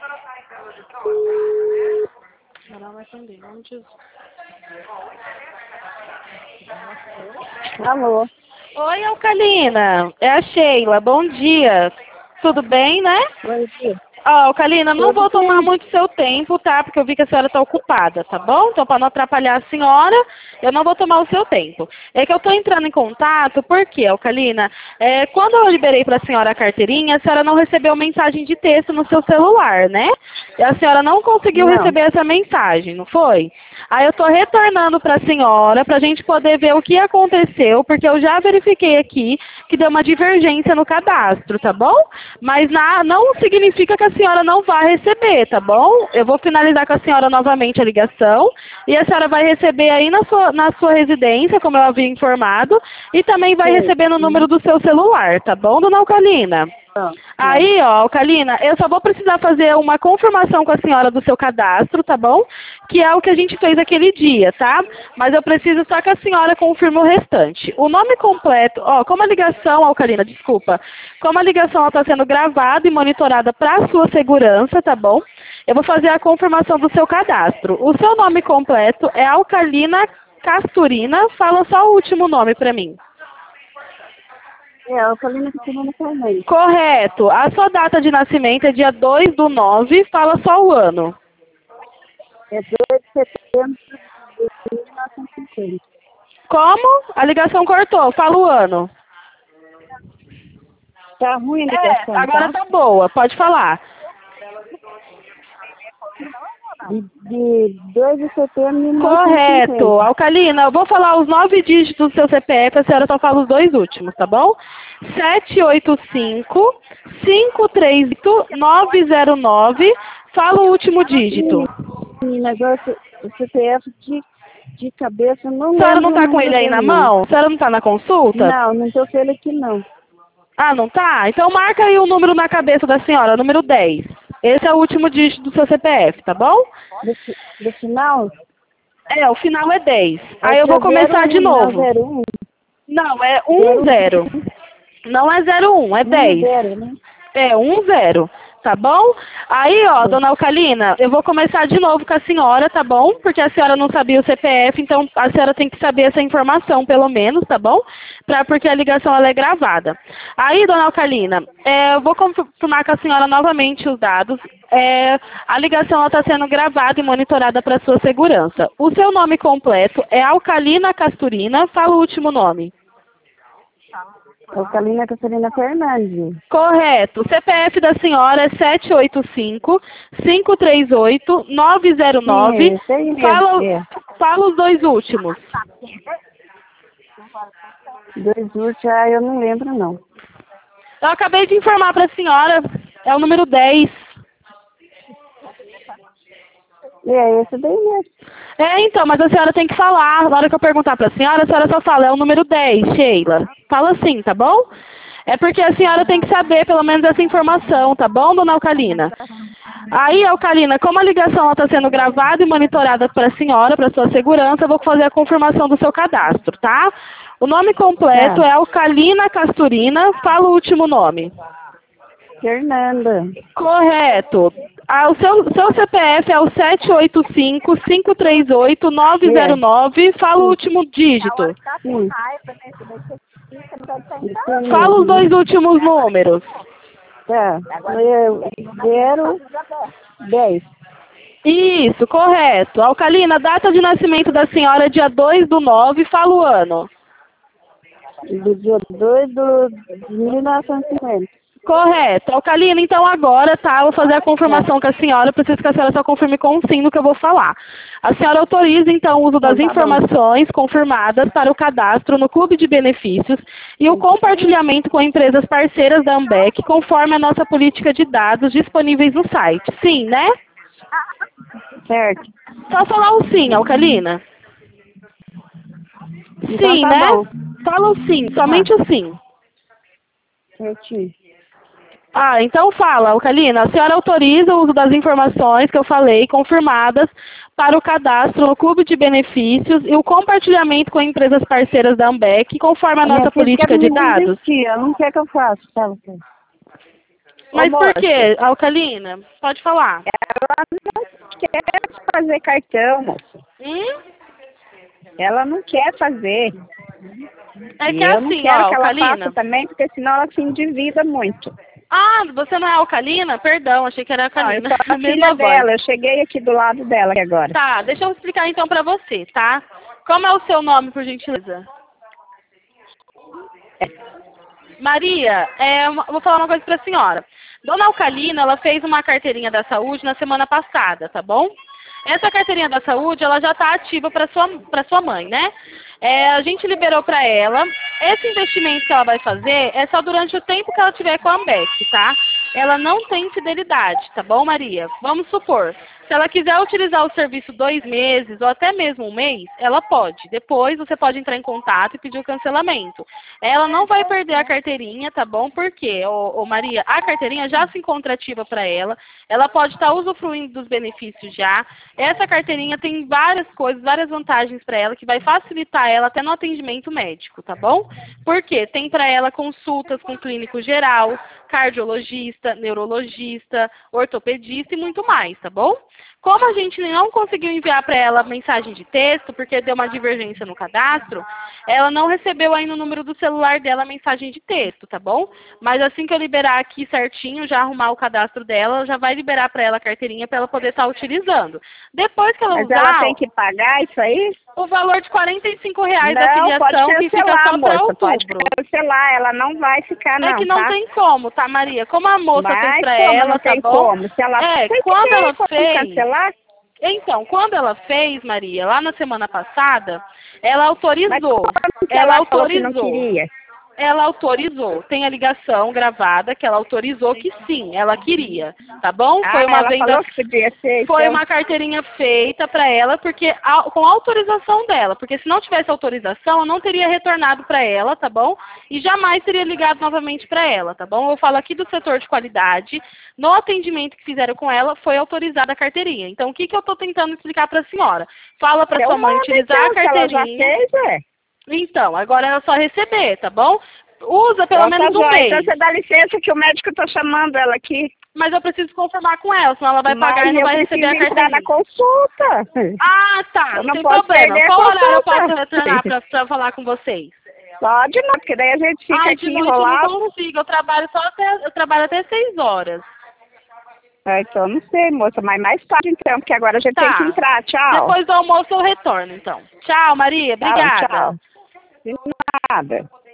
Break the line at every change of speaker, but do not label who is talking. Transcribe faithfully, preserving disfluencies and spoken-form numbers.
Não vai atender, não diz.
Alô?
Oi, Alcalina. É a Sheila. Bom dia. Tudo bem, né?
Bom dia.
Ó, Alcalina, não
Tudo
vou tomar
bem?
muito seu tempo, tá? Porque eu vi que a senhora está ocupada, tá bom? Então, para não atrapalhar a senhora, eu não vou tomar o seu tempo. É que eu estou entrando em contato, por quê, Alcalina? É, quando eu liberei para a senhora a carteirinha, a senhora não recebeu mensagem de texto no seu celular, né? E a senhora não conseguiu
Não.
receber essa mensagem, não foi? Aí eu estou retornando para a senhora, para a gente poder ver o que aconteceu, porque eu já verifiquei aqui que deu uma divergência no cadastro, tá bom? Mas na, não significa que a senhora não vai receber, tá bom? Eu vou finalizar com a senhora novamente a ligação e a senhora vai receber aí na sua, na sua residência, como eu havia informado, e também vai
Sei.
receber no número do seu celular, tá bom, dona Alcalina?
Tá.
Aí, ó, Alcalina, eu só vou precisar fazer uma confirmação com a senhora do seu cadastro, tá bom? Que é o que a gente fez aquele dia, tá? Mas eu preciso só que a senhora confirme o restante. O nome completo, ó, como a ligação, Alcalina, desculpa, como a ligação está sendo gravada e monitorada para sua segurança, tá bom? Eu vou fazer a confirmação do seu cadastro. O seu nome completo é Alcalina Casturina, fala só o último nome para mim.
É, a Alcalina Casturina Fernandes.
Correto. A sua data de nascimento é dia dois do nove, fala só o ano.
É dois de setembro de mil novecentos e cinquenta.
Como? A ligação cortou, fala o ano.
Tá ruim a
É,
ligação,
agora
tá?
tá boa, pode falar.
De, de dois de setembro de mil novecentos e
Correto.
cinquenta.
Alcalina, eu vou falar os nove dígitos do seu C P F, a senhora só fala os dois últimos, tá bom? sete oito cinco, cinco três oito, nove zero nove, fala o último dígito.
Menina, agora o C P F de, de cabeça, eu não
A senhora
lembro
não
o
tá com
número
ele aí na
dele, não.
mão? A senhora não tá na consulta?
Não, não tô com ele aqui, não.
Ah, não tá? Então marca aí o número na cabeça da senhora, número dez. Esse é o último dígito do seu C P F, tá bom?
Do, fi- do final?
É, o final é dez. Aí
Acho
eu
que é
vou começar de
zero um, não,
novo.
zero um.
Não, é um zero. Não é zero um, é
Um
dez.
zero, né?
É, um zero, tá bom? Aí, ó,
Sim.
dona Alcalina, eu vou começar de novo com a senhora, tá bom? Porque a senhora não sabia o C P F, então a senhora tem que saber essa informação, pelo menos, tá bom? Pra, porque a ligação ela é gravada. Aí, dona Alcalina, é, eu vou confirmar com a senhora novamente os dados. É, a ligação está sendo gravada e monitorada para sua segurança. O seu nome completo é Alcalina Casturina, fala o último nome.
Alcalina Casturina Fernandes.
Correto. O C P F da senhora é sete oito cinco, cinco três oito, nove zero
Sim, é
nove.
esse aí mesmo.
Fala,
É.
fala os dois últimos.
Dois últimos, ah, eu não lembro, não.
Eu acabei de informar para a senhora. É o número dez.
É esse daí mesmo.
É, então, mas a senhora tem que falar. Na hora que eu perguntar para a senhora, a senhora só fala, é o número dez, Sheila. Fala assim, tá bom? É porque a senhora tem que saber pelo menos essa informação, tá bom, dona Alcalina? Aí, Alcalina, como a ligação está sendo gravada e monitorada para a senhora, para sua segurança, eu vou fazer a confirmação do seu cadastro, tá? O nome completo
Tá.
é Alcalina Casturina, fala o último nome.
Fernanda.
Correto. Ah, o seu, seu C P F é o sete oito cinco, cinco três oito, nove zero nove, fala o último dígito.
Sim.
Fala os dois últimos números.
Tá. É zero, dez.
Isso, correto. Alcalina, data de nascimento da senhora é dia dois do nove, fala o ano.
Do dia dois do, de mil novecentos e cinquenta.
Correto. Alcalina, então agora, tá, eu vou fazer a confirmação com a senhora, preciso que a senhora só confirme com sim no que eu vou falar. A senhora autoriza, então, o uso das informações confirmadas para o cadastro no Clube de Benefícios e o compartilhamento com empresas parceiras da Ambec, conforme a nossa política de dados disponíveis no site. Sim, né?
Certo.
Só falar o sim, Alcalina.
Então
Sim,
tá
né?
bom.
Fala o sim, somente o sim.
Certinho.
Ah, então fala, Alcalina, a senhora autoriza o uso das informações que eu falei, confirmadas, para o cadastro no Clube de Benefícios e o compartilhamento com empresas parceiras da Ambec, conforme a
A minha
nossa
filha quer
política de
me
dados?
desistir, ela não quer que eu faça, sabe?
Mas
Ô,
por
moça,
quê, Alcalina? Pode falar.
ela não quer fazer cartão, moça.
Hum?
Ela não quer fazer.
É
E
que
eu não
assim, ó,
quero que ela
Alcalina.
faça também, porque senão ela se endivida muito.
Ah, você não é Alcalina? Perdão, achei que era
Não, eu
Alcalina.
sou a
Mesma
filha
voz.
dela, eu cheguei aqui do lado dela aqui agora.
Tá, deixa eu explicar então pra você, tá? Como é o seu nome, por gentileza? Maria, é, uma- vou falar uma coisa pra senhora. Dona Alcalina, ela fez uma carteirinha da saúde na semana passada, tá bom? Essa carteirinha da saúde, ela já está ativa para sua para sua mãe, né? É, a gente liberou para ela. Esse investimento que ela vai fazer é só durante o tempo que ela tiver com a Ambev, tá? Ela não tem fidelidade, tá bom, Maria? Vamos supor, se ela quiser utilizar o serviço dois meses ou até mesmo um mês, ela pode. Depois você pode entrar em contato e pedir o cancelamento. Ela não vai perder a carteirinha, tá bom? Porque, ô, ô Maria, a carteirinha já se encontra ativa para ela. Ela pode estar usufruindo dos benefícios já. Essa carteirinha tem várias coisas, várias vantagens para ela, que vai facilitar ela até no atendimento médico, tá bom? Porque tem para ela consultas com clínico geral, cardiologista, neurologista, ortopedista e muito mais, tá bom? Como a gente não conseguiu enviar para ela mensagem de texto, porque deu uma divergência no cadastro, ela não recebeu aí no número do celular dela a mensagem de texto, tá bom? Mas assim que eu liberar aqui certinho, já arrumar o cadastro dela, já vai liberar para ela a carteirinha para ela poder estar utilizando. Depois que ela
Mas
usar,
ela tem que pagar isso aí?
o valor de quarenta e cinco reais da
Não, pode
filiação que fica
cancelar,
só para
moça. Pode
outubro.
cancelar, ela não vai ficar
É
não,
que não
tá?
tem como, tá, Maria? Como a moça fez
Mas
pra
como
ela,
não
tá
tem
bom?
como? Se ela
É,
tem que
quando
ter
ela
como
fez...
cancelar,
Então, quando ela fez, Maria, lá na semana passada, ela
mas
autorizou.
como que
Ela
ela falou que não
autorizou.
queria?
Ela autorizou. Tem a ligação gravada que ela autorizou que sim, ela queria, tá bom?
Ah,
Foi uma
ela
venda...
falou que podia ser,
Foi
então.
uma carteirinha feita para ela, porque a- com autorização dela, porque se não tivesse autorização, eu não teria retornado para ela, tá bom? E jamais teria ligado novamente para ela, tá bom? Eu falo aqui do setor de qualidade, no atendimento que fizeram com ela, foi autorizada a carteirinha. Então, o que, que eu estou tentando explicar para a senhora? Fala para
Eu
sua mãe
mando,
utilizar
então,
a
se ela já
carteirinha.
fez, é.
Então, agora é só receber, tá bom? Usa pelo
Então, tá
menos um
joia.
mês.
Então você dá licença que o médico tá chamando ela aqui.
Mas eu preciso confirmar com ela, senão ela vai pagar
Mas
e não
eu
vai receber a
preciso entrar
carteirinha.
na consulta.
Ah, tá.
Eu
Não
não
tem
posso
problema.
perder a
Qual horário eu posso
consulta.
retornar pra, pra falar com vocês?
Pode não, porque daí a gente fica
Ai, de
aqui
noite eu não
enrolado.
consigo. Eu trabalho só até, eu trabalho até seis horas.
Ah, então, não sei, moça, mas mais tarde então, porque agora a gente tem que
Tá.
entrar. Tchau.
Depois do almoço eu retorno, então. Tchau, Maria.
Tchau,
Obrigada.
tchau. De nada.